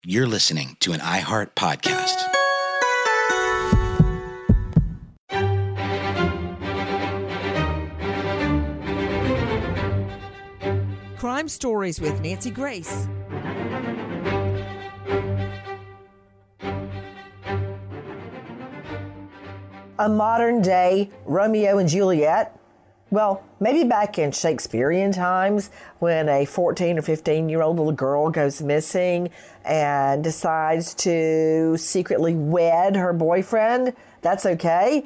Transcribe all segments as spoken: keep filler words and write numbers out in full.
You're listening to an iHeart podcast. Crime Stories with Nancy Grace. A modern day Romeo and Juliet? Well, maybe back in Shakespearean times when a fourteen or fifteen year old little girl goes missing and decides to secretly wed her boyfriend. That's okay.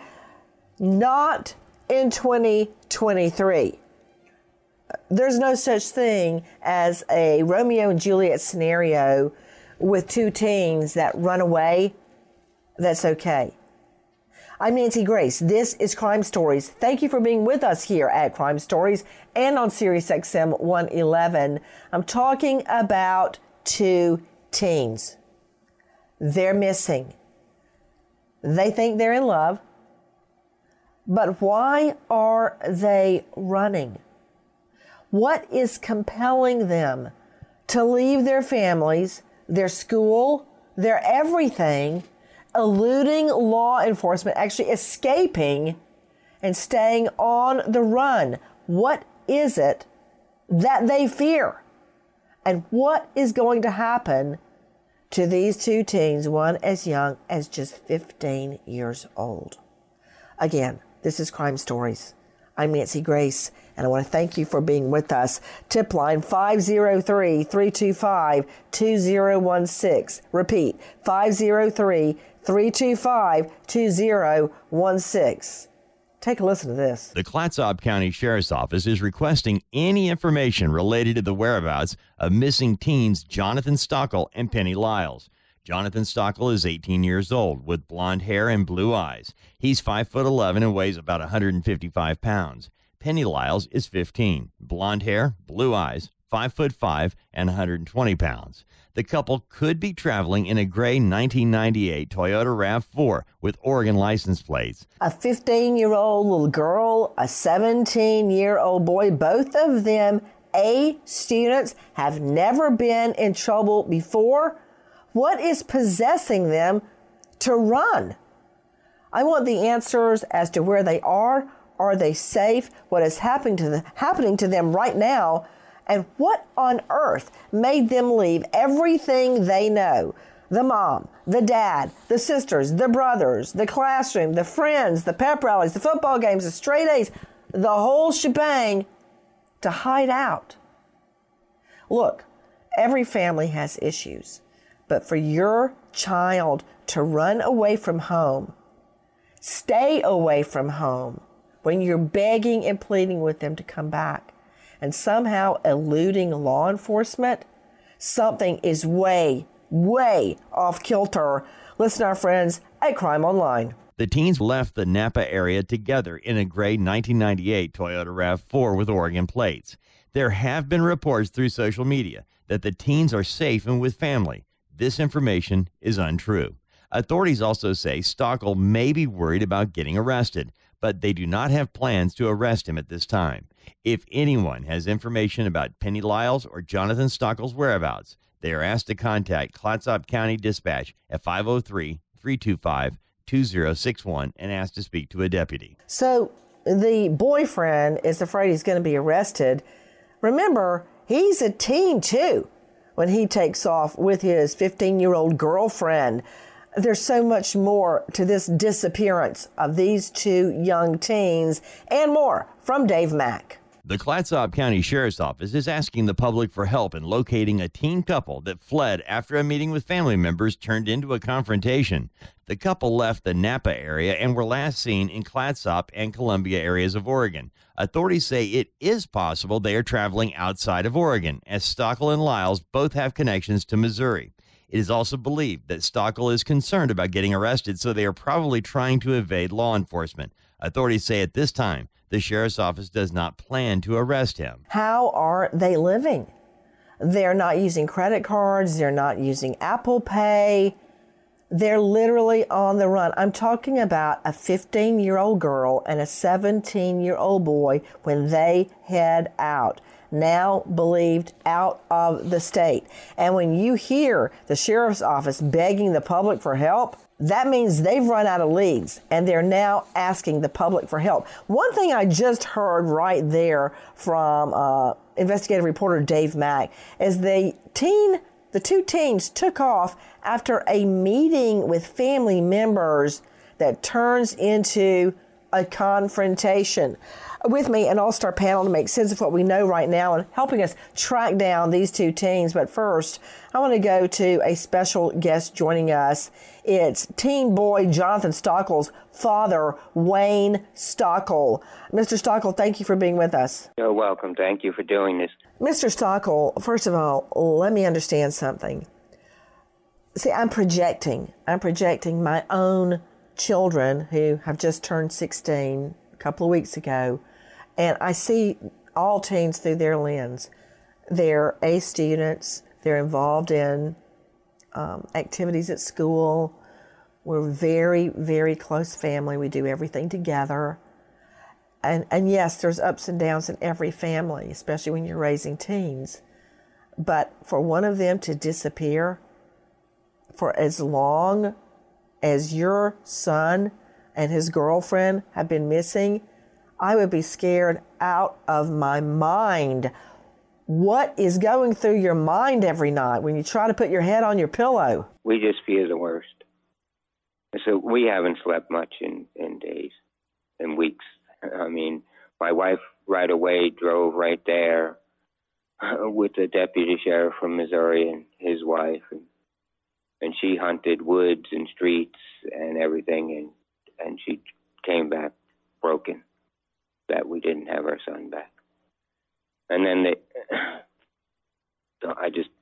Not in twenty twenty-three. There's no such thing as a Romeo and Juliet scenario with two teens that run away. That's okay. I'm Nancy Grace. This is Crime Stories. Thank you for being with us here at Crime Stories and on Sirius X M one eleven. I'm talking about two teens. They're missing. They think they're in love. But why are they running? What is compelling them to leave their families, their school, their everything, eluding law enforcement, actually escaping and staying on the run? What is it that they fear? And what is going to happen to these two teens, one as young as just fifteen years old? Again, this is Crime Stories. I'm Nancy Grace, and I want to thank you for being with us. Tip line five oh three, three two five, two oh one six. Repeat, five oh three, three two five, two oh one six. Take a listen to this. The Clatsop County Sheriff's Office is requesting any information related to the whereabouts of missing teens Jonathan Stockel and Penny Lyles. Jonathan Stockel is eighteen years old with blonde hair and blue eyes. He's five foot eleven and weighs about one hundred fifty-five pounds. Penny Lyles is fifteen, blonde hair, blue eyes, five foot five and one hundred twenty pounds. The couple could be traveling in a gray nineteen ninety-eight Toyota RAV four with Oregon license plates. A fifteen-year-old little girl, a seventeen-year-old boy, both of them A students, have never been in trouble before. What is possessing them to run? I want the answers as to where they are. Are they safe? What is happening to, the, happening to them right now? And what on earth made them leave everything they know? The mom, the dad, the sisters, the brothers, the classroom, the friends, the pep rallies, the football games, the straight A's, the whole shebang, to hide out. Look, every family has issues. But for your child to run away from home, stay away from home, when you're begging and pleading with them to come back, and somehow eluding law enforcement, something is way, way off kilter. Listen to our friends at Crime Online. The teens left the Napa area together in a gray nineteen ninety-eight Toyota RAV four with Oregon plates. There have been reports through social media that the teens are safe and with family. This information is untrue. Authorities also say Stockel may be worried about getting arrested, but they do not have plans to arrest him at this time. If anyone has information about Penny Lyles or Jonathan Stockel's whereabouts, they are asked to contact Clatsop County Dispatch at five oh three, three two five, two oh six one and ask to speak to a deputy. So the boyfriend is afraid he's going to be arrested. Remember, he's a teen too when he takes off with his fifteen-year-old girlfriend. There's so much more to this disappearance of these two young teens and more from Dave Mack. The Clatsop County Sheriff's Office is asking the public for help in locating a teen couple that fled after a meeting with family members turned into a confrontation. The couple left the Napa area and were last seen in Clatsop and Columbia areas of Oregon. Authorities say it is possible they are traveling outside of Oregon, as Stockel and Lyles both have connections to Missouri. It is also believed that Stockel is concerned about getting arrested, so they are probably trying to evade law enforcement. Authorities say at this time, the sheriff's office does not plan to arrest him. How are they living? They're not using credit cards. They're not using Apple Pay. They're literally on the run. I'm talking about a fifteen-year-old girl and a seventeen-year-old boy when they head out. now believed out of the state. And when you hear the sheriff's office begging the public for help, that means they've run out of leads and they're now asking the public for help. One thing I just heard right there from uh, investigative reporter Dave Mack is the teen, the two teens took off after a meeting with family members that turns into a confrontation. With me, an all-star panel to make sense of what we know right now and helping us track down these two teens. But first, I want to go to a special guest joining us. It's teen boy Jonathan Stockel's father, Wayne Stockel. Mister Stockel, thank you for being with us. You're welcome. Thank you for doing this. Mister Stockel, first of all, let me understand something. See, I'm projecting. I'm projecting my own children who have just turned sixteen a couple of weeks ago. And I see all teens through their lens. They're A students. They're involved in um, activities at school. We're very, very close family. We do everything together. And, and yes, there's ups and downs in every family, especially when you're raising teens. But for one of them to disappear for as long as your son and his girlfriend have been missing, I would be scared out of my mind. What is going through your mind every night when you try to put your head on your pillow? We just fear the worst. So we haven't slept much in, in days, in weeks. I mean, my wife right away drove right there with the deputy sheriff from Missouri and his wife. And, and she hunted woods and streets and everything. And, and she came back broken that we didn't have our son back. And then they, so I just,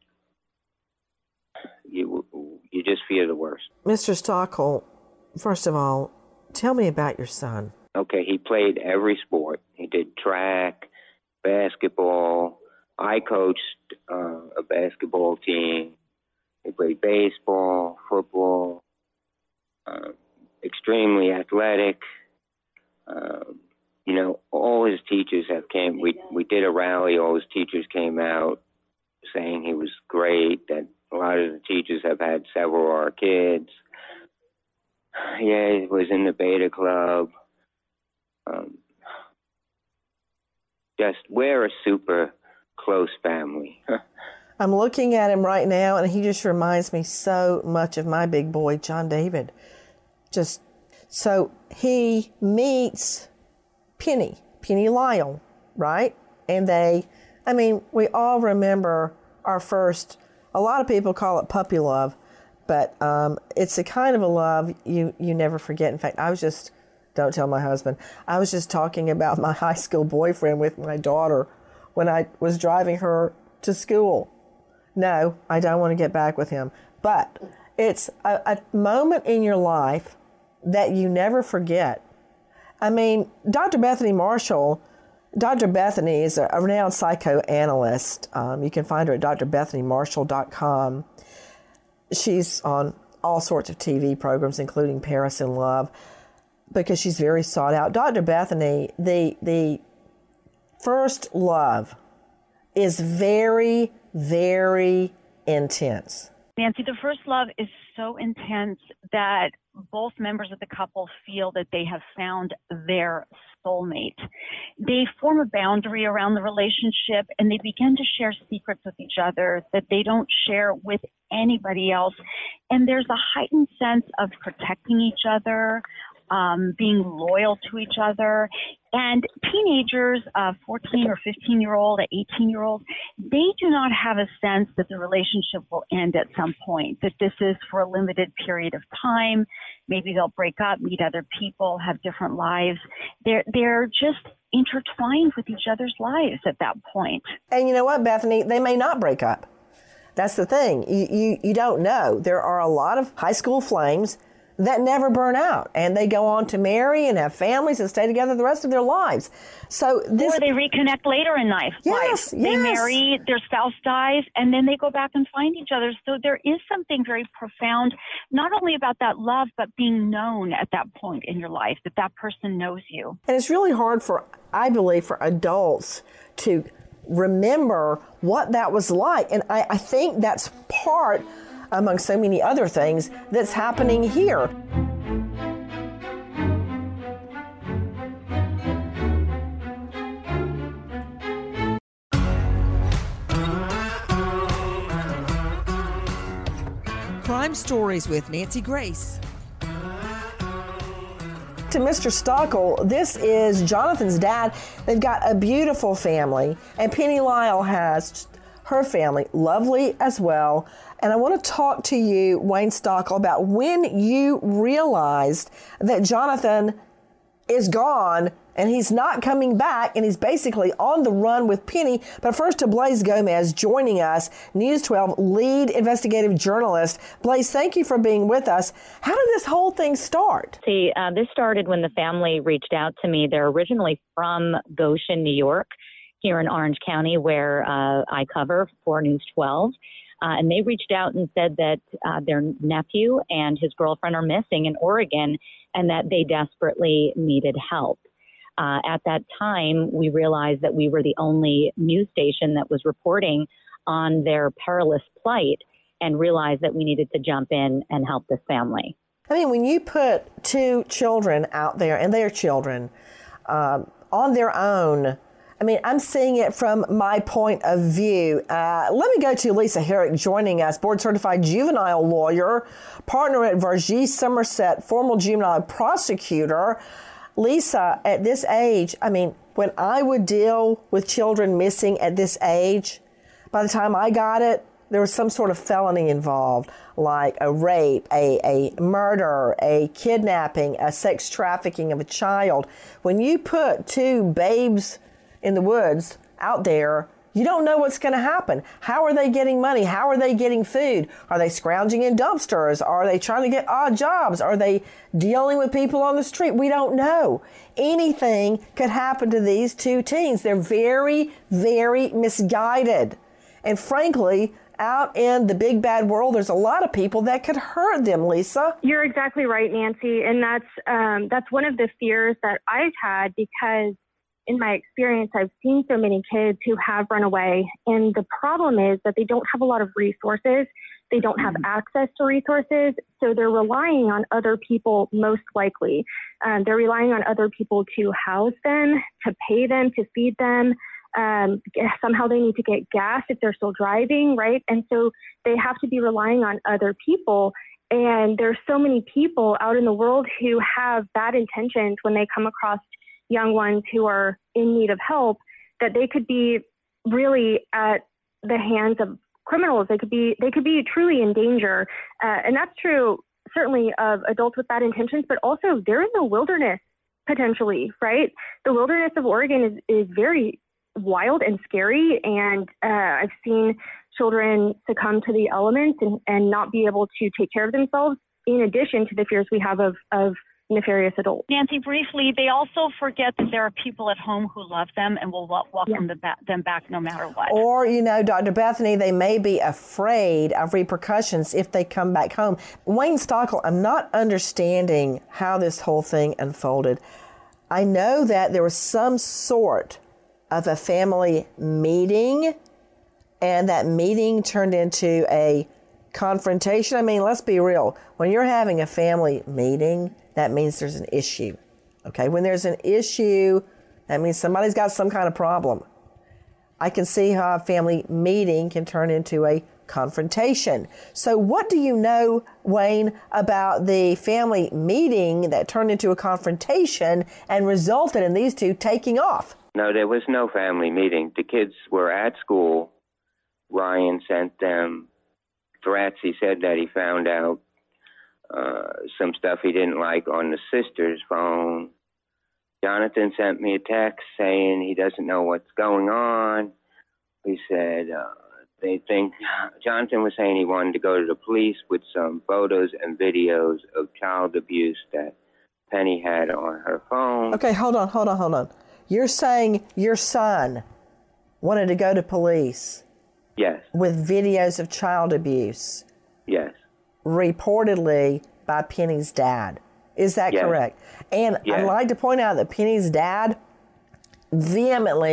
you you just fear the worst. Mister Stockel, first of all, tell me about your son. Okay, he played every sport. He did track, basketball. I coached uh, a basketball team. He played baseball, football, uh, extremely athletic. Um, you know, all his teachers have came. We we did a rally. All his teachers came out saying he was great. That a lot of the teachers have had several of our kids. Yeah, he was in the Beta Club. Um, just we're a super close family. I'm looking at him right now, and he just reminds me so much of my big boy, John David. Just so he meets Penny, Penny Lyle, right? And they, I mean, we all remember our first, a lot of people call it puppy love, but um, it's a kind of a love you, you never forget. In fact, I was just, don't tell my husband, I was just talking about my high school boyfriend with my daughter when I was driving her to school. No, I don't want to get back with him. But it's a, a moment in your life that you never forget. I mean, Doctor Bethany Marshall, Doctor Bethany is a, a renowned psychoanalyst. Um, you can find her at d r bethany marshall dot com. She's on all sorts of T V programs, including Paris in Love, because she's very sought out. Doctor Bethany, the the first love is very, very intense. Nancy, the first love is so intense that both members of the couple feel that they have found their soulmate. They form a boundary around the relationship and they begin to share secrets with each other that they don't share with anybody else. And there's a heightened sense of protecting each other, um, being loyal to each other. And teenagers, uh, fourteen or fifteen year old, eighteen year old, they do not have a sense that the relationship will end at some point, that this is for a limited period of time. Maybe they'll break up, meet other people, have different lives. They're, they're just intertwined with each other's lives at that point. And you know what, Bethany? They may not break up. That's the thing. You, you, you don't know. There are a lot of high school flames that never burn out, and they go on to marry and have families and stay together the rest of their lives. So this, or they reconnect later in life. Yes, life. yes. They marry, their spouse dies, and then they go back and find each other. So there is something very profound, not only about that love, but being known at that point in your life, that that person knows you. And it's really hard for, I believe, for adults to remember what that was like. And I, I think that's part, among so many other things, that's happening here. Crime Stories with Nancy Grace. To Mister Stockel, this is Jonathan's dad. They've got a beautiful family, and Penny Lyle has her family, lovely as well. And I want to talk to you, Wayne Stockel, about when you realized that Jonathan is gone and he's not coming back, and he's basically on the run with Penny. But first to Blaze Gomez joining us, News twelve lead investigative journalist. Blaze, thank you for being with us. How did this whole thing start? See, uh, this started when the family reached out to me. They're originally from Goshen, New York, here in Orange County, where uh, I cover for News twelve. Uh, and they reached out and said that uh, their nephew and his girlfriend are missing in Oregon and that they desperately needed help. Uh, at that time, we realized that we were the only news station that was reporting on their perilous plight and realized that we needed to jump in and help this family. I mean, when you put two children out there, and they're children, um, on their own, I mean, I'm seeing it from my point of view. Uh, let me go to Lisa Herrick joining us, board-certified juvenile lawyer, partner at Varghese Somerset, former juvenile prosecutor. Lisa, at this age, I mean, when I would deal with children missing at this age, by the time I got it, there was some sort of felony involved, like a rape, a, a murder, a kidnapping, a sex trafficking of a child. When you put two babes in the woods out there, you don't know what's going to happen. How are they getting money? How are they getting food? Are they scrounging in dumpsters? Are they trying to get odd jobs? Are they dealing with people on the street? We don't know. Anything could happen to these two teens. They're very, very misguided. And frankly, out in the big bad world, there's a lot of people that could hurt them, Lisa. You're exactly right, Nancy. And that's um, that's one of the fears that I've had, because in my experience, I've seen so many kids who have run away. And the problem is that they don't have a lot of resources. They don't have mm-hmm. access to resources. So they're relying on other people, most likely. Um, they're relying on other people to house them, to pay them, to feed them. Um, somehow they need to get gas if they're still driving, right? And so they have to be relying on other people. And there's so many people out in the world who have bad intentions when they come across young ones who are in need of help, that they could be really at the hands of criminals. They could be they could be truly in danger. Uh, and that's true certainly of adults with bad intentions, but also they're in the wilderness potentially, right? The wilderness of Oregon is, is very wild and scary. And uh, I've seen children succumb to the elements and, and not be able to take care of themselves, in addition to the fears we have of, of nefarious adults. Nancy, briefly, they also forget that there are people at home who love them and will welcome yeah. them, back, them back no matter what. Or, you know, Doctor Bethany, they may be afraid of repercussions if they come back home. Wayne Stockel, I'm not understanding how this whole thing unfolded. I know that there was some sort of a family meeting, and that meeting turned into a confrontation. I mean, let's be real. When you're having a family meeting, that means there's an issue. Okay? When there's an issue, that means somebody's got some kind of problem. I can see how a family meeting can turn into a confrontation. So what do you know, Wayne, about the family meeting that turned into a confrontation and resulted in these two taking off? No, there was no family meeting. The kids were at school. Ryan sent them threats. He said that he found out uh, some stuff he didn't like on the sister's phone. Jonathan sent me a text saying he doesn't know what's going on. He said uh, they think, Jonathan was saying he wanted to go to the police with some photos and videos of child abuse that Penny had on her phone. Okay, hold on, hold on, hold on. You're saying your son wanted to go to police? Yes. With videos of child abuse? Yes. Reportedly by Penny's dad. Is that yes. correct? And yes. I'd like to point out that Penny's dad vehemently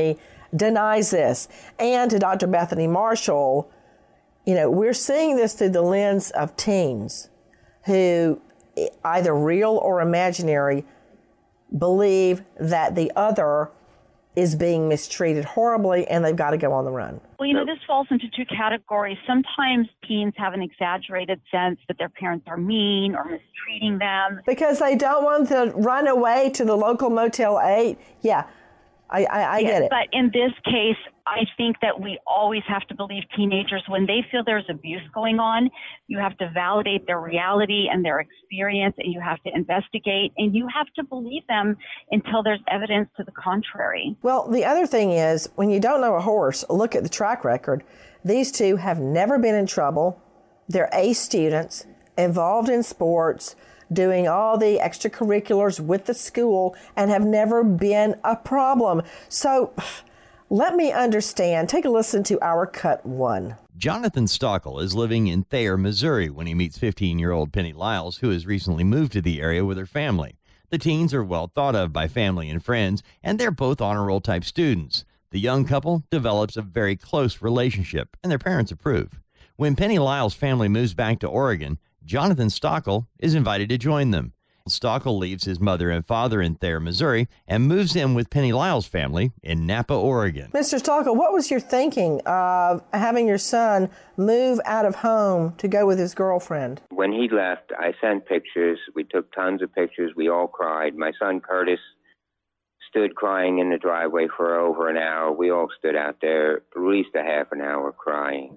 denies this. And to Doctor Bethany Marshall, you know, we're seeing this through the lens of teens who, either real or imaginary, believe that the other is being mistreated horribly and they've got to go on the run. Well, you know, this falls into two categories. Sometimes teens have an exaggerated sense that their parents are mean or mistreating them. Because they don't want to run away to the local Motel eight. Yeah, I, I, I yes, get it. But in this case, I think that we always have to believe teenagers when they feel there's abuse going on. You have to validate their reality and their experience, and you have to investigate, and you have to believe them until there's evidence to the contrary. Well, the other thing is, when you don't know a horse, look at the track record. These two have never been in trouble. They're A students, involved in sports, doing all the extracurriculars with the school, and have never been a problem. So let me understand. Take a listen to our cut one. Jonathan Stockel is living in Thayer, Missouri when he meets fifteen-year-old Penny Lyles, who has recently moved to the area with her family. The teens are well thought of by family and friends, and they're both honor roll type students. The young couple develops a very close relationship, and their parents approve. When Penny Lyles' family moves back to Oregon, Jonathan Stockel is invited to join them. Stockel leaves his mother and father in Thayer, Missouri, and moves in with Penny Lyles' family in Napa, Oregon. Mister Stockel, what was your thinking of having your son move out of home to go with his girlfriend? When he left, I sent pictures. We took tons of pictures. We all cried. My son Curtis stood crying in the driveway for over an hour. We all stood out there at least a half an hour crying.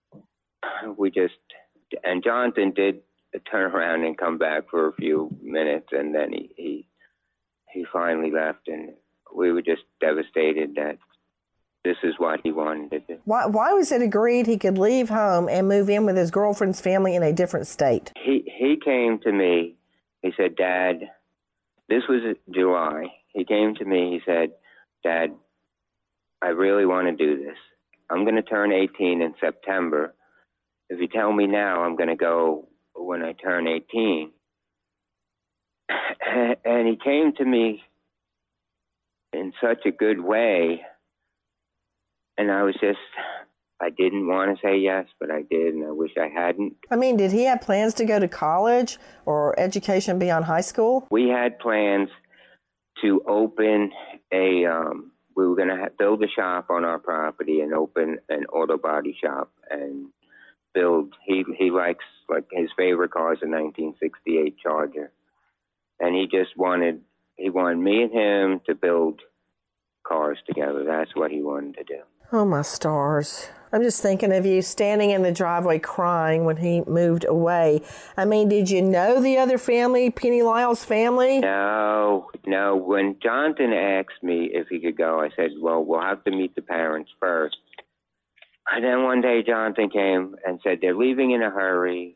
We just, and Jonathan did turn around and come back for a few minutes, and then he, he he finally left, and we were just devastated that this is what he wanted to do. Why, why was it agreed he could leave home and move in with his girlfriend's family in a different state? He he came to me. He said, Dad, this was July. He came to me. He said, Dad, I really want to do this. I'm going to turn eighteen in September. If you tell me now, I'm going to go when I turn eighteen. And he came to me in such a good way. And I was just, I didn't want to say yes, but I did, and I wish I hadn't. I mean, did he have plans to go to college or education beyond high school? We had plans to open a, um, we were going to ha- build a shop on our property and open an auto body shop and build, he he likes, like, his favorite car is a nineteen sixty-eight Charger. And he just wanted, he wanted me and him to build cars together. That's what he wanted to do. Oh, my stars. I'm just thinking of you standing in the driveway crying when he moved away. I mean, did you know the other family, Penny Lyles' family? No, no. When Jonathan asked me if he could go, I said, well, we'll have to meet the parents first. And then one day Jonathan came and said, they're leaving in a hurry.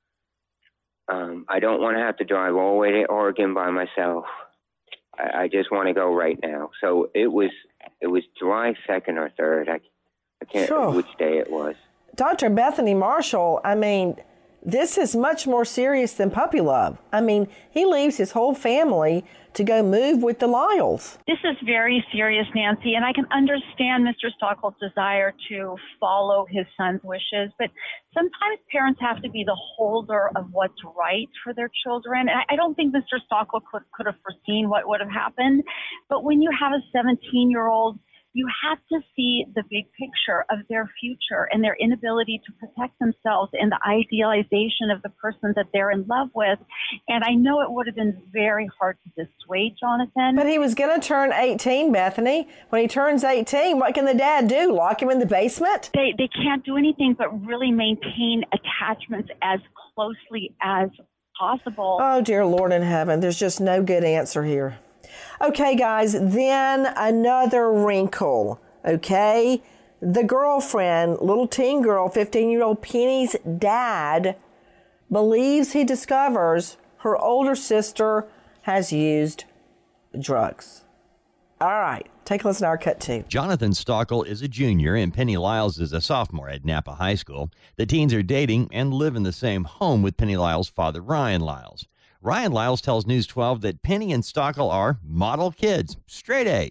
Um, I don't want to have to drive all the way to Oregon by myself. I, I just want to go right now. So it was it was July second or third. I, I can't Sure. remember which day it was. Doctor Bethany Marshall, I mean, this is much more serious than puppy love. I mean, he leaves his whole family to go move with the Lyles. This is very serious, Nancy, and I can understand Mister Stockel's desire to follow his son's wishes, but sometimes parents have to be the holder of what's right for their children. And I don't think Mister Stockel could, could have foreseen what would have happened, but when you have a seventeen-year-old, you have to see the big picture of their future and their inability to protect themselves and the idealization of the person that they're in love with. And I know it would have been very hard to dissuade Jonathan. But he was going to turn eighteen, Bethany. When he turns eighteen, what can the dad do? Lock him in the basement? They, they can't do anything but really maintain attachments as closely as possible. Oh, dear Lord in heaven, there's just no good answer here. Okay, guys, then another wrinkle, okay? The girlfriend, little teen girl, fifteen-year-old Penny's dad, believes he discovers her older sister has used drugs. All right, take a listen to our cut two. Jonathan Stockel is a junior and Penny Lyles is a sophomore at Napa High School. The teens are dating and live in the same home with Penny Lyles' father, Ryan Lyles. Ryan Lyles tells News twelve that Penny and Stockel are model kids, straight A's.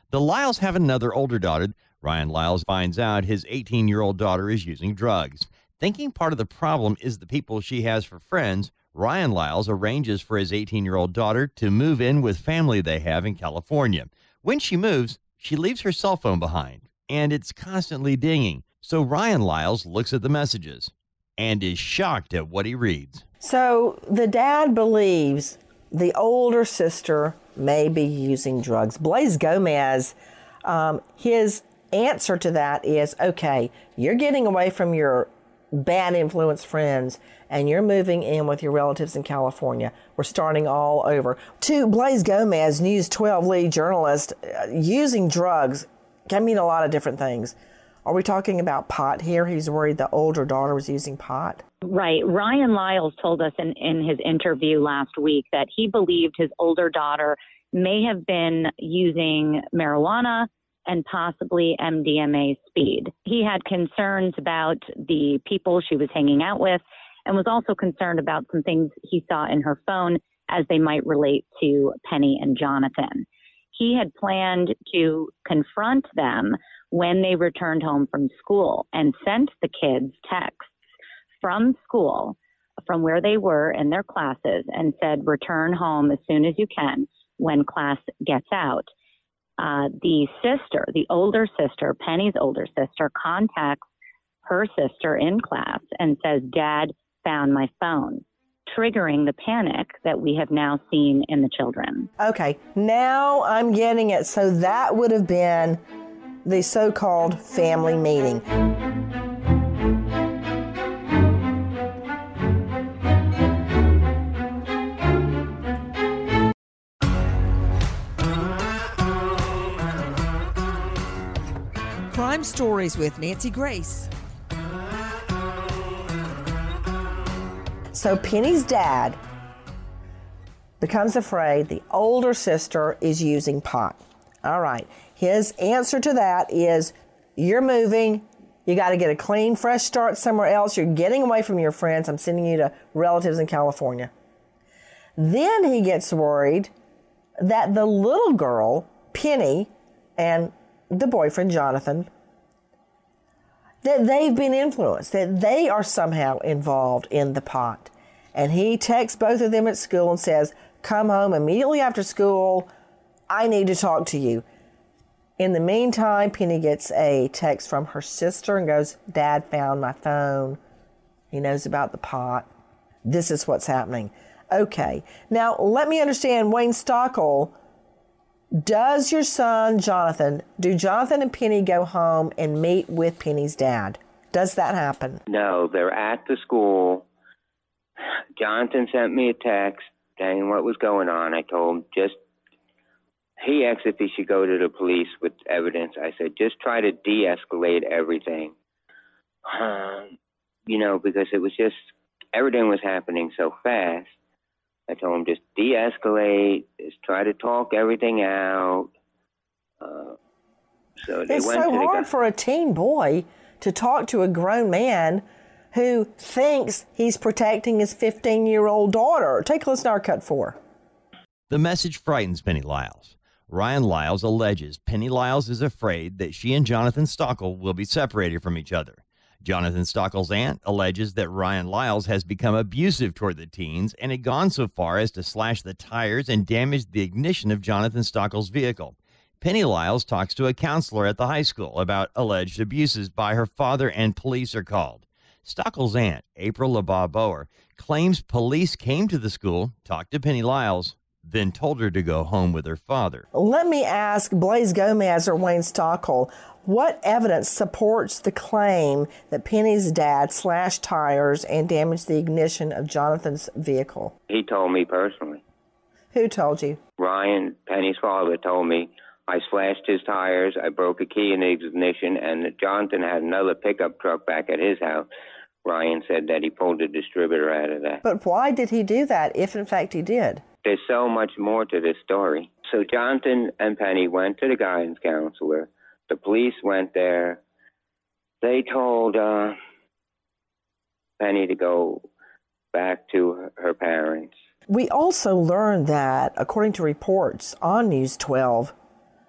The Lyles have another older daughter. Ryan Lyles finds out his eighteen-year-old daughter is using drugs. Thinking part of the problem is the people she has for friends, Ryan Lyles arranges for his eighteen-year-old daughter to move in with family they have in California. When she moves, she leaves her cell phone behind, and it's constantly dinging. So Ryan Lyles looks at the messages and is shocked at what he reads. So the dad believes the older sister may be using drugs. Blaze Gomez, um, his answer to that is, okay, you're getting away from your bad influence friends and you're moving in with your relatives in California. We're starting all over. To Blaze Gomez, News twelve lead journalist, uh, using drugs can mean a lot of different things. Are we talking about pot here? He's worried the older daughter was using pot. Right. Ryan Lyles told us in, in his interview last week that he believed his older daughter may have been using marijuana and possibly M D M A speed. He had concerns about the people she was hanging out with and was also concerned about some things he saw in her phone as they might relate to Penny and Jonathan. He had planned to confront them when they returned home from school and sent the kids texts from school, from where they were in their classes, and said, return home as soon as you can when class gets out. Uh, the sister, the older sister, Penny's older sister, contacts her sister in class and says, Dad found my phone, triggering the panic that we have now seen in the children. Okay, now I'm getting it. So that would have been the so-called family meeting. Crime Stories with Nancy Grace. So Penny's dad becomes afraid the older sister is using pot. All right. His answer to that is, you're moving. You got to get a clean, fresh start somewhere else. You're getting away from your friends. I'm sending you to relatives in California. Then he gets worried that the little girl, Penny, and the boyfriend, Jonathan, that they've been influenced, that they are somehow involved in the pot. And he texts both of them at school and says, come home immediately after school. I need to talk to you. In the meantime, Penny gets a text from her sister and goes, Dad found my phone. He knows about the pot. This is what's happening. Okay. Now, let me understand, Wayne Stockel, does your son, Jonathan, do Jonathan and Penny go home and meet with Penny's dad? Does that happen? No, they're at the school. Jonathan sent me a text saying what was going on. I told him just, he asked if he should go to the police with evidence. I said, just try to de-escalate everything. Um, you know, because it was just, everything was happening so fast. I told him just de-escalate, just try to talk everything out. Uh, so they it's went so to the hard guy. for a teen boy to talk to a grown man who thinks he's protecting his fifteen-year-old daughter. Take a listen to our cut four. The message frightens Penny Lyles. Ryan Lyles alleges Penny Lyles is afraid that she and Jonathan Stockel will be separated from each other. Jonathan Stockel's aunt alleges that Ryan Lyles has become abusive toward the teens and had gone so far as to slash the tires and damage the ignition of Jonathan Stockel's vehicle. Penny Lyles talks to a counselor at the high school about alleged abuses by her father, and police are called. Stockel's aunt, April LeBaugh Boer, claims police came to the school, talked to Penny Lyles, then told her to go home with her father. Let me ask Blaze Gomez or Wayne Stockel, what evidence supports the claim that Penny's dad slashed tires and damaged the ignition of Jonathan's vehicle? He told me personally. Who told you? Ryan, Penny's father, told me I slashed his tires, I broke a key in the ignition, and Jonathan had another pickup truck back at his house. Ryan said that he pulled the distributor out of that. But why did he do that, if in fact he did? There's so much more to this story. So Jonathan and Penny went to the guidance counselor. The police went there. They told uh, Penny to go back to her, her parents. We also learned that, according to reports on News twelve,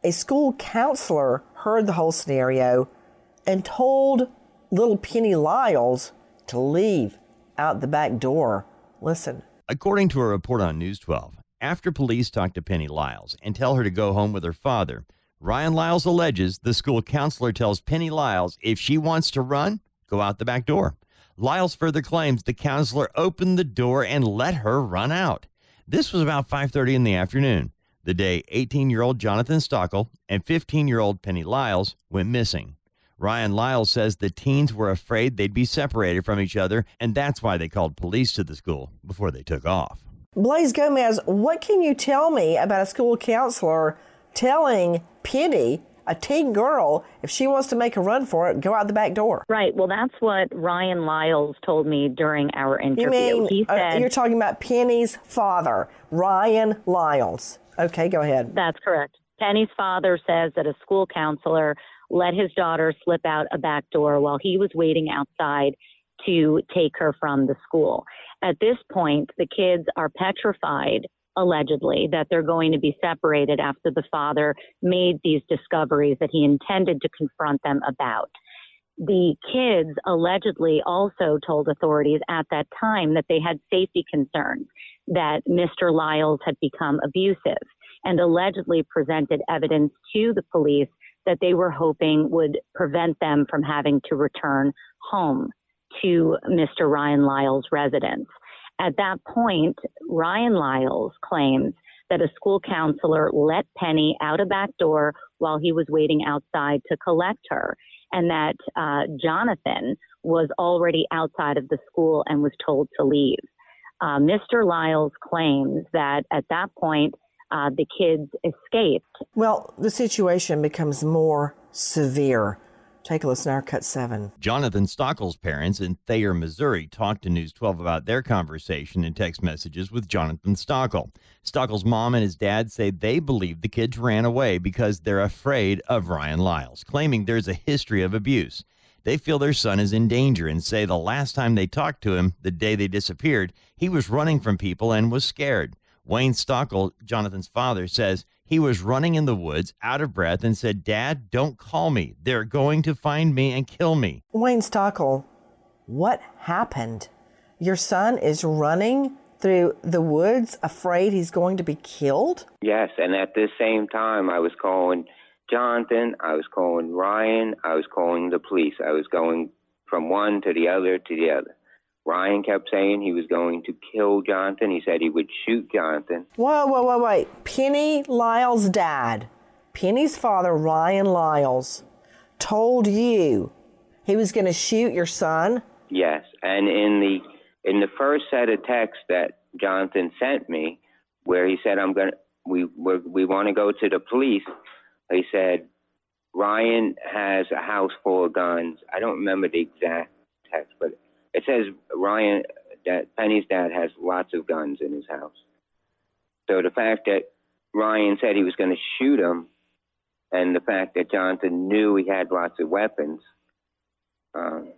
A school counselor heard the whole scenario and told little Penny Lyles to leave out the back door. Listen. According to a report on News twelve, after police talk to Penny Lyles and tell her to go home with her father, Ryan Lyles alleges the school counselor tells Penny Lyles if she wants to run, go out the back door. Lyles further claims the counselor opened the door and let her run out. This was about five thirty in the afternoon, the day eighteen-year-old Jonathan Stockel and fifteen-year-old Penny Lyles went missing. Ryan Lyles says the teens were afraid they'd be separated from each other, and that's why they called police to the school before they took off. Blaze Gomez, what can you tell me about a school counselor telling Penny, a teen girl, if she wants to make a run for it, go out the back door? Right. Well, that's what Ryan Lyles told me during our interview. You mean, he said, uh, you're talking about Penny's father, Ryan Lyles. Okay, go ahead. That's correct. Penny's father says that a school counselor let his daughter slip out a back door while he was waiting outside to take her from the school. At this point, the kids are petrified, allegedly, that they're going to be separated after the father made these discoveries that he intended to confront them about. The kids allegedly also told authorities at that time that they had safety concerns, that Mister Lyles had become abusive, and allegedly presented evidence to the police that they were hoping would prevent them from having to return home to Mister Ryan Lyles' residence. At that point, Ryan Lyles claims that a school counselor let Penny out a back door while he was waiting outside to collect her, and that uh, Jonathan was already outside of the school and was told to leave. Uh, Mister Lyles claims that at that point, uh, the kids escaped. Well, the situation becomes more severe. Take a listen to our cut seven. Jonathan Stockel's parents in Thayer, Missouri, talked to News twelve about their conversation in text messages with Jonathan Stockel. Stockel's mom and his dad say they believe the kids ran away because they're afraid of Ryan Lyles, claiming there's a history of abuse. They feel their son is in danger and say the last time they talked to him, the day they disappeared, he was running from people and was scared. Wayne Stockel, Jonathan's father, says he was running in the woods, out of breath, and said, "Dad, don't call me. They're going to find me and kill me." Wayne Stockel, what happened? Your son is running through the woods, afraid he's going to be killed? Yes, and at this same time, I was calling Jonathan, I was calling Ryan, I was calling the police. I was going from one to the other to the other. Ryan kept saying he was going to kill Jonathan. He said he would shoot Jonathan. Whoa, whoa, whoa, wait. Penny Lyles' dad, Penny's father, Ryan Lyles, told you he was going to shoot your son? Yes, and in the in the first set of texts that Jonathan sent me, where he said, "I'm gonna, we we we want to go to the police," he said, "Ryan has a house full of guns." I don't remember the exact text, but it says Ryan, that Penny's dad has lots of guns in his house. So the fact that Ryan said he was going to shoot him, and the fact that Jonathan knew he had lots of weapons. Um,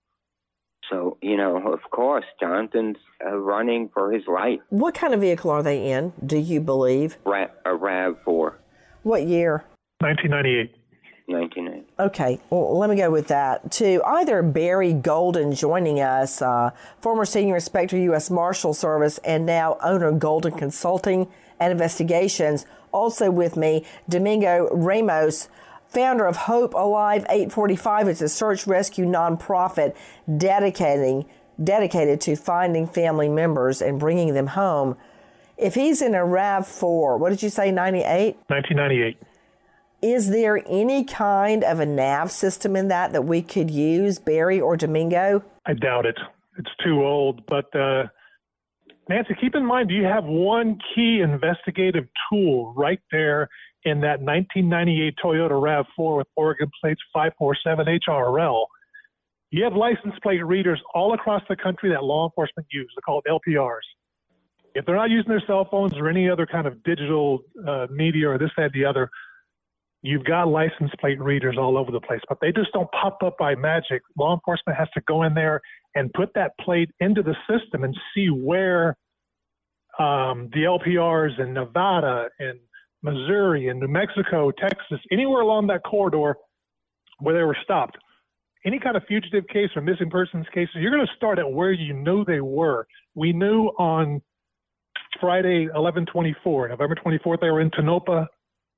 so, you know, of course, Jonathan's uh, running for his life. What kind of vehicle are they in, do you believe? Ra- a RAV four. What year? nineteen ninety-eight. nineteen ninety. Okay, well, let me go with that. To either Barry Golden joining us, uh, former Senior Inspector U S Marshal Service and now owner of Golden Consulting and Investigations. Also with me, Domingo Ramos, founder of Hope Alive eight forty-five. It's a search rescue nonprofit dedicating, dedicated to finding family members and bringing them home. If he's in a RAV four, what did you say, ninety-eight? nineteen ninety-eight. Is there any kind of a nav system in that that we could use, Barry or Domingo? I doubt it. It's too old. But uh, Nancy, keep in mind, you have one key investigative tool right there in that nineteen ninety-eight Toyota RAV four with Oregon plates five forty-seven H R L. You have license plate readers all across the country that law enforcement use. They're called L P Rs. If they're not using their cell phones or any other kind of digital uh, media or this, that, the other, you've got license plate readers all over the place, but they just don't pop up by magic. Law enforcement has to go in there and put that plate into the system and see where um, the L P Rs in Nevada and Missouri and New Mexico, Texas, anywhere along that corridor where they were stopped. Any kind of fugitive case or missing persons cases, you're going to start at where you knew they were. We knew on Friday, eleven twenty-four, November twenty-fourth, they were in Tonopah,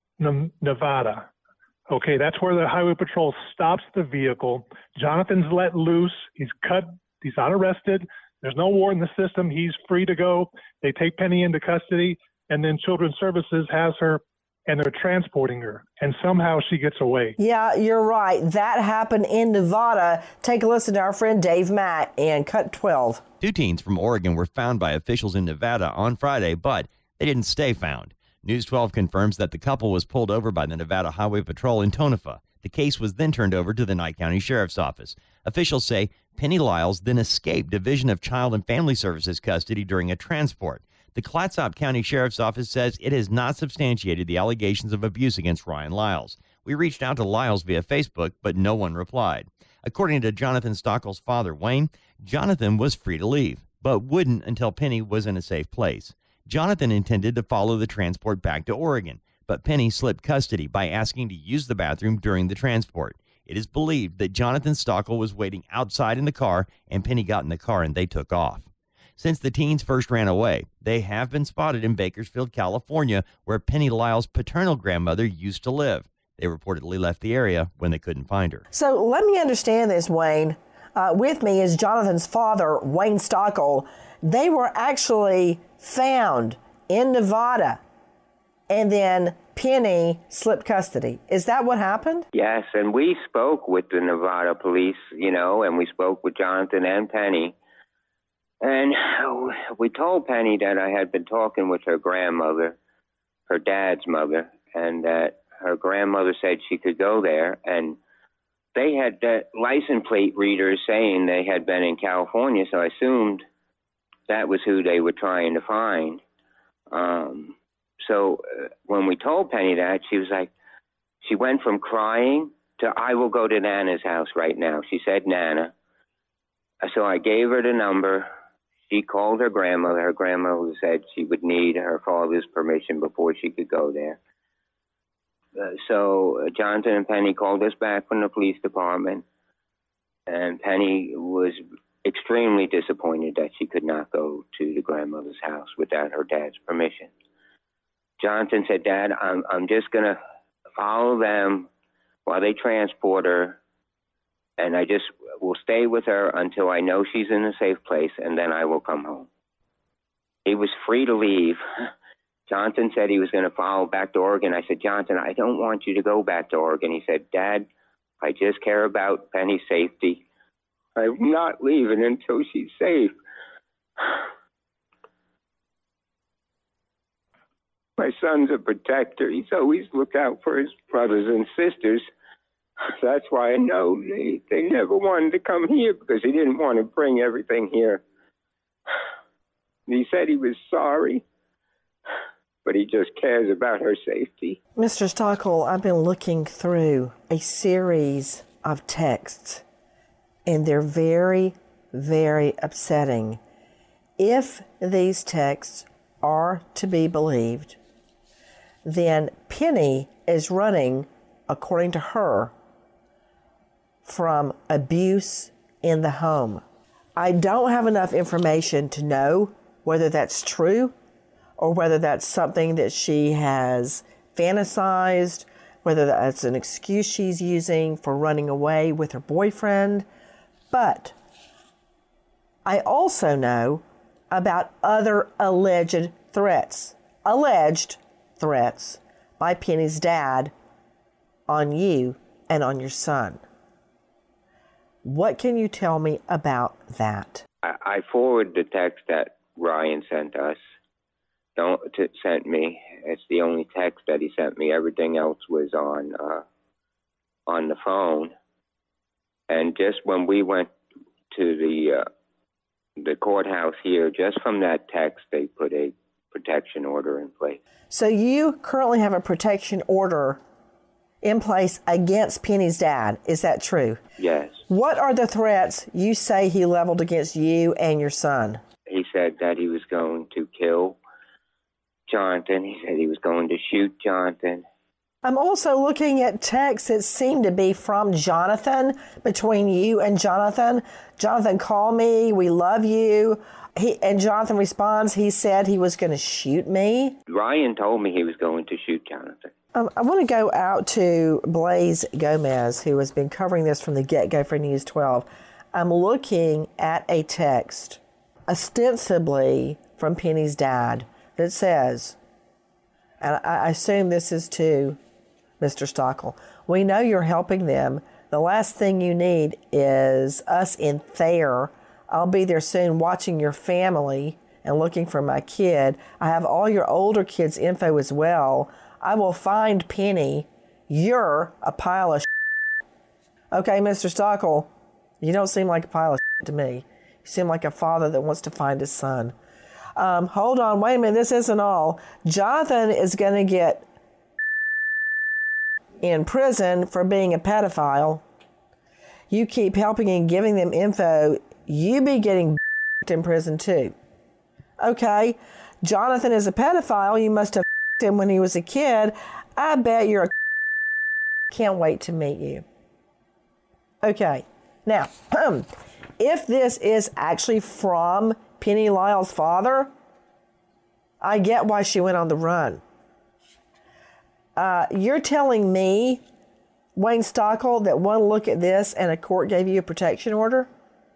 Nevada. Okay, that's where the Highway Patrol stops the vehicle. Jonathan's let loose. He's cut. He's not arrested. There's no warrant in the system. He's free to go. They take Penny into custody, and then Children's Services has her, and they're transporting her, and somehow she gets away. Yeah, you're right. That happened in Nevada. Take a listen to our friend Dave Mack and Cut twelve. Two teens from Oregon were found by officials in Nevada on Friday, but they didn't stay found. News twelve confirms that the couple was pulled over by the Nevada Highway Patrol in Tonopah. The case was then turned over to the Nye County Sheriff's Office. Officials say Penny Lyles then escaped Division of Child and Family Services custody during a transport. The Clatsop County Sheriff's Office says it has not substantiated the allegations of abuse against Ryan Lyles. We reached out to Lyles via Facebook, but no one replied. According to Jonathan Stockel's father, Wayne, Jonathan was free to leave, but wouldn't until Penny was in a safe place. Jonathan intended to follow the transport back to Oregon, but Penny slipped custody by asking to use the bathroom during the transport. It is believed that Jonathan Stockel was waiting outside in the car, and Penny got in the car and they took off. Since the teens first ran away, they have been spotted in Bakersfield, California, where Penny Lyles' paternal grandmother used to live. They reportedly left the area when they couldn't find her. So let me understand this, Wayne. Uh, with me is Jonathan's father, Wayne Stockel. They were actually found in Nevada, and then Penny slipped custody. Is that what happened? Yes, and we spoke with the Nevada police, you know, and we spoke with Jonathan and Penny. And we told Penny that I had been talking with her grandmother, her dad's mother, and that her grandmother said she could go there. And they had that license plate readers saying they had been in California, so I assumed that was who they were trying to find. Um, so uh, when we told Penny that, she was like, she went from crying to, I will go to Nana's house right now. She said Nana. So I gave her the number. She called her grandmother. Her grandmother said she would need her father's permission before she could go there. Uh, so uh, Jonathan and Penny called us back from the police department, and Penny was extremely disappointed that she could not go to the grandmother's house without her dad's permission. Jonathan said, Dad, I'm, I'm just going to follow them while they transport her, and I just will stay with her until I know she's in a safe place, and then I will come home. He was free to leave. Jonathan said he was going to follow back to Oregon. I said, Jonathan, I don't want you to go back to Oregon. He said, Dad, I just care about Penny's safety. I'm not leaving until she's safe. My son's a protector. He's always looked out for his brothers and sisters. That's why I know they, they never wanted to come here, because he didn't want to bring everything here. He said he was sorry, but he just cares about her safety. Mister Stockel, I've been looking through a series of texts, and they're very, very upsetting. If these texts are to be believed, then Penny is running, according to her, from abuse in the home. I don't have enough information to know whether that's true or whether that's something that she has fantasized, whether that's an excuse she's using for running away with her boyfriend. But I also know about other alleged threats, alleged threats by Penny's dad on you and on your son. What can you tell me about that? I, I forwarded the text that Ryan sent us. Don't t- sent me. It's the only text that he sent me. Everything else was on uh, on the phone. And just when we went to the uh, the courthouse here, just from that text, they put a protection order in place. So you currently have a protection order in place against Penny's dad. Is that true? Yes. What are the threats you say he leveled against you and your son? He said that he was going to kill Jonathan. He said he was going to shoot Jonathan. I'm also looking at texts that seem to be from Jonathan, between you and Jonathan. Jonathan, call me. We love you. He, and Jonathan responds, he said he was going to shoot me. Ryan told me he was going to shoot Jonathan. Um, I want to go out to Blaze Gomez, who has been covering this from the get-go for News twelve. I'm looking at a text, ostensibly from Penny's dad, that says, and I assume this is to Mister Stockel, we know you're helping them. The last thing you need is us in Thayer. I'll be there soon watching your family and looking for my kid. I have all your older kids' info as well. I will find Penny. You're a pile of shit. Okay, Mister Stockel, you don't seem like a pile of shit to me. You seem like a father that wants to find his son. Um, hold on, wait a minute, this isn't all. Jonathan is going to get in prison for being a pedophile. You keep helping and giving them info, you be getting in prison too. Okay, Jonathan is a pedophile. You must have him when he was a kid. I bet you're a can't wait to meet you. Okay, now, if this is actually from Penny Lyle's father, I get why she went on the run. Uh, you're telling me, Wayne Stockel, that one look at this and a court gave you a protection order?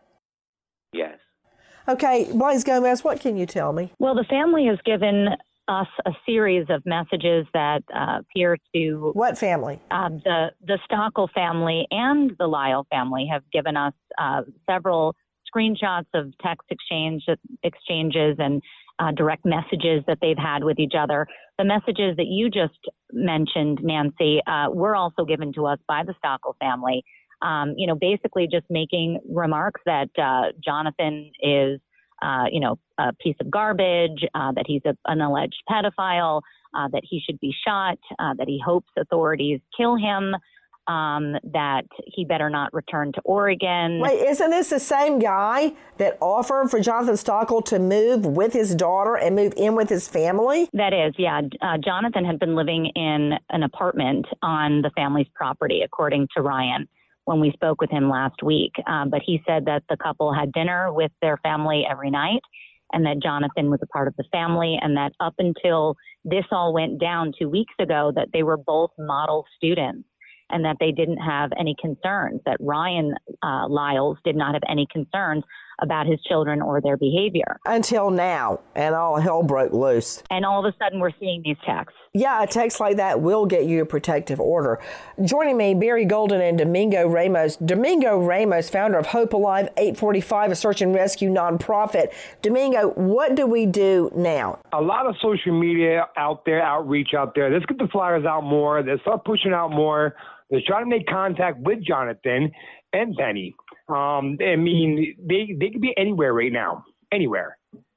Yes. Okay, Blaze Gomez, what can you tell me? Well, the family has given us a series of messages that uh, appear to... What family? Uh, the, the Stockel family and the Lyle family have given us uh, several screenshots of text exchange, exchanges and uh, direct messages that they've had with each other. The messages that you just mentioned, Nancy, uh, were also given to us by the Stockel family. Um, you know, basically just making remarks that uh, Jonathan is, uh, you know, a piece of garbage, uh, that he's a, an alleged pedophile, uh, that he should be shot, uh, that he hopes authorities kill him, um, that he better not return to Oregon. Wait, isn't this the same guy that offered for Jonathan Stockel to move with his daughter and move in with his family? That is, yeah. Uh, Jonathan had been living in an apartment on the family's property, according to Ryan, when we spoke with him last week. Um, but he said that the couple had dinner with their family every night and that Jonathan was a part of the family, and that up until this all went down two weeks ago, that they were both model students and that they didn't have any concerns, that Ryan uh, Lyles did not have any concerns about his children or their behavior. Until now, and all hell broke loose. And all of a sudden, we're seeing these texts. Yeah, a text like that will get you a protective order. Joining me, Barry Golden and Domingo Ramos. Domingo Ramos, founder of Hope Alive eight forty-five, a search and rescue nonprofit. Domingo, what do we do now? A lot of social media out there, outreach out there. Let's get the flyers out more. Let's start pushing out more. Let's try to make contact with Jonathan and Penny. Um, I mean, they they could be anywhere right now, anywhere.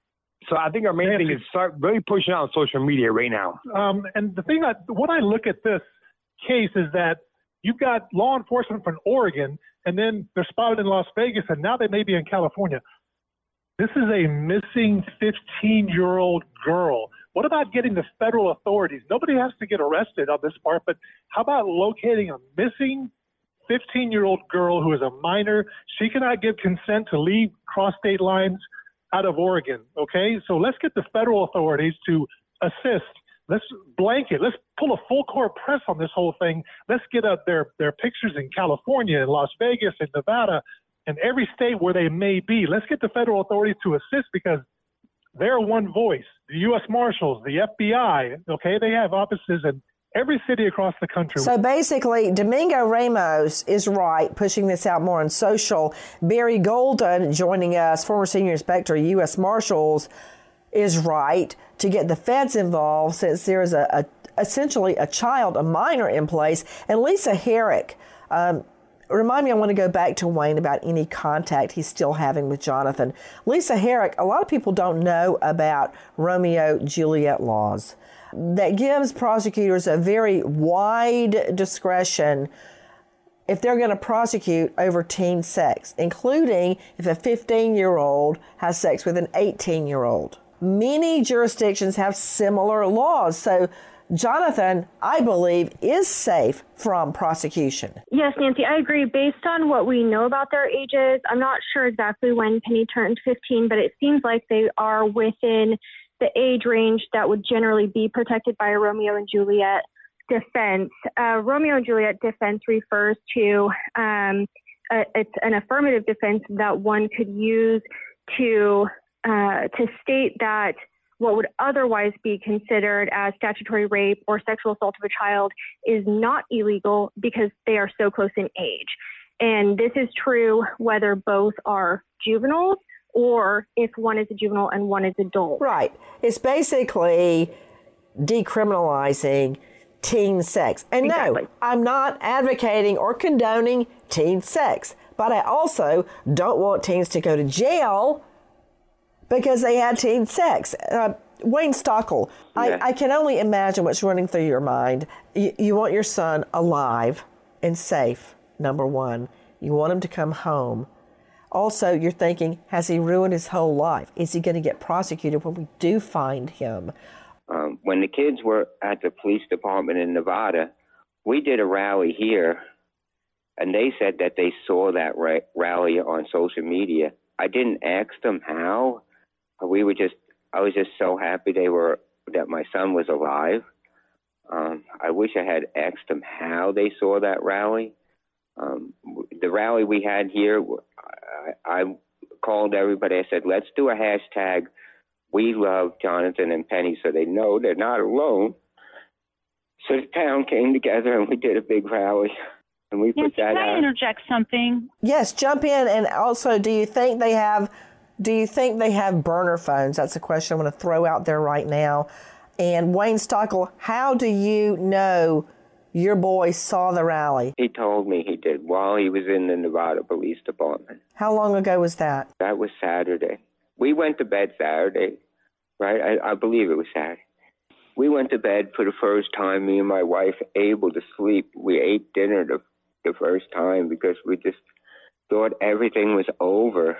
So I think our main thing is start really pushing out on social media right now. Um, and the thing, I, when I look at this case is that you've got law enforcement from Oregon, and then they're spotted in Las Vegas, and now they may be in California. This is a missing fifteen-year-old girl. What about getting the federal authorities? Nobody has to get arrested on this part, but how about locating a missing fifteen-year-old girl who is a minor? She cannot give consent to leave cross state lines out of Oregon, okay? So let's get the federal authorities to assist. Let's blanket. Let's pull a full court press on this whole thing. Let's get up their, their pictures in California and Las Vegas and Nevada and every state where they may be. Let's get the federal authorities to assist because they're one voice. The U S Marshals, the F B I, okay, they have offices in every city across the country. So basically, Domingo Ramos is right, pushing this out more on social. Barry Golden, joining us, former senior inspector, U S Marshals, is right to get the feds involved since there is a, a essentially a child, a minor in place. And Lisa Herrick, um, remind me, I want to go back to Wayne about any contact he's still having with Jonathan. Lisa Herrick, a lot of people don't know about Romeo-Juliet laws. That gives prosecutors a very wide discretion if they're going to prosecute over teen sex, including if a fifteen-year-old has sex with an eighteen-year-old. many jurisdictions have similar laws. So Jonathan, I believe, is safe from prosecution. Yes, Nancy, I agree. Based on what we know about their ages, I'm not sure exactly when Penny turned fifteen, but it seems like they are within the age range that would generally be protected by a Romeo and Juliet defense. Uh, Romeo and Juliet defense refers to um, a, it's an affirmative defense that one could use to uh, to state that what would otherwise be considered as statutory rape or sexual assault of a child is not illegal because they are so close in age. And this is true whether both are juveniles or if one is a juvenile and one is adult. Right. It's basically decriminalizing teen sex. And exactly. No, I'm not advocating or condoning teen sex, but I also don't want teens to go to jail because they had teen sex. Uh, Wayne Stockel, yeah. I, I can only imagine what's running through your mind. You, you want your son alive and safe, number one. You want him to come home. Also, you're thinking, has he ruined his whole life? Is he going to get prosecuted when we do find him? Um, when the kids were at the police department in Nevada, we did a rally here, and they said that they saw that ra- rally on social media. I didn't ask them how. We were just, I was just so happy they were, that my son was alive. Um, I wish I had asked them how they saw that rally. Um, the rally we had here, I, I called everybody. I said, let's do a hashtag, we love Jonathan and Penny, so they know they're not alone. So the town came together and we did a big rally. And we Nancy, put that can I out. interject something? Yes, jump in. And also, do you think they have Do you think they have burner phones? That's a question I'm going to throw out there right now. And Wayne Stockel, how do you know your boy saw the rally? He told me he did while he was in the Nevada Police Department. How long ago was that? That was Saturday. We went to bed Saturday, right? I, I believe it was Saturday. We went to bed for the first time, me and my wife, able to sleep. We ate dinner the, the first time because we just thought everything was over.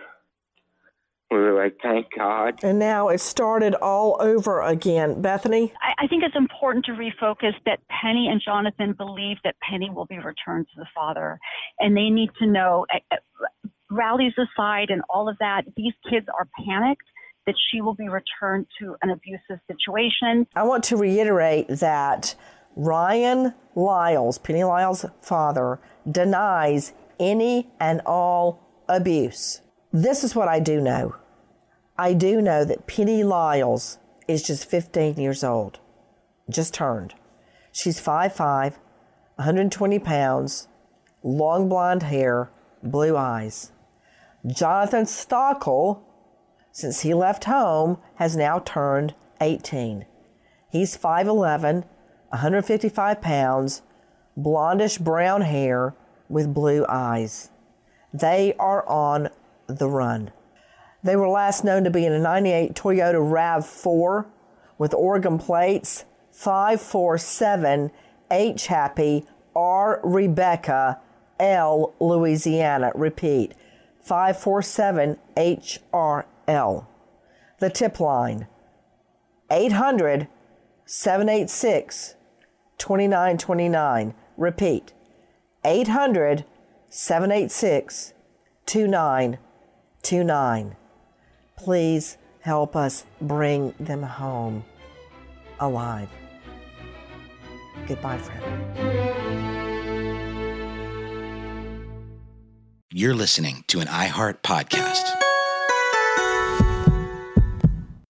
We were like, thank God. And now it started all over again. Bethany? I, I think it's important to refocus that Penny and Jonathan believe that Penny will be returned to the father. And they need to know, uh, rallies aside and all of that, these kids are panicked that she will be returned to an abusive situation. I want to reiterate that Ryan Lyles, Penny Lyles' father, denies any and all abuse. This is what I do know. I do know that Penny Lyles is just fifteen years old, just turned. She's five foot five, one hundred twenty pounds, long blonde hair, blue eyes. Jonathan Stockel, since he left home, has now turned eighteen. He's five eleven, one hundred fifty-five pounds, blondish brown hair with blue eyes. They are on the run. They were last known to be in a ninety-eight Toyota RAV four with Oregon plates five four seven H Happy R Rebecca L Louisiana. Repeat, five four seven H R L. The tip line, eight hundred, seven eight six, two nine two nine. Repeat, eight hundred, seven eight six, two nine two nine. Please help us bring them home alive. Goodbye, friend. You're listening to an iHeart podcast.